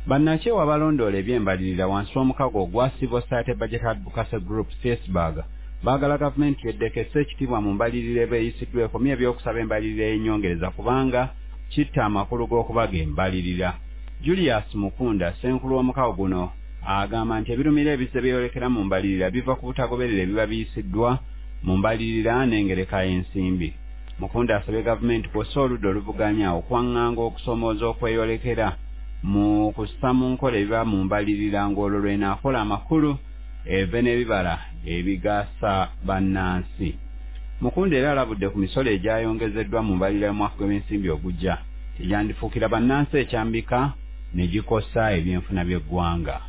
Bannakyewa balondoola ebyembalirira wansi w'omukago ogwa Civil Society Budget Advocacy Group CSBAG baagala gavumenti yeddekese ekitiibwa mu mbalirira ebeeyisiddwa ekomye ebyokusaba embalirira y'ennyongereza kubanga kitta amakulu g'okubaga embalirira. Julius Mukunda ssenkulu w'omukago guno agamba nti ebirumira ebizze byeyolekera mu mbalirira biva ku butagoberera ebiba biyisiddwa mu mbalirira n'engereka y'ensimbi. Mukunda asabye gavumenti kw'ossa oludda oluvuganya okwaŋŋanga okusoomooza okweyolekera mu kussa mu nkola ebiba mu mbalirira ng'olwo lw'enaakola amakulu eve n'ebibala ebigaasa bannansi. Mukunda era alabudde ku misolo egyayongezeddwa mu mbalirira y'omwaka gw'ensimbi ogujja tegyandifuukira bannansi ekyambika ne gikosa ebyenfuna by'eggwanga.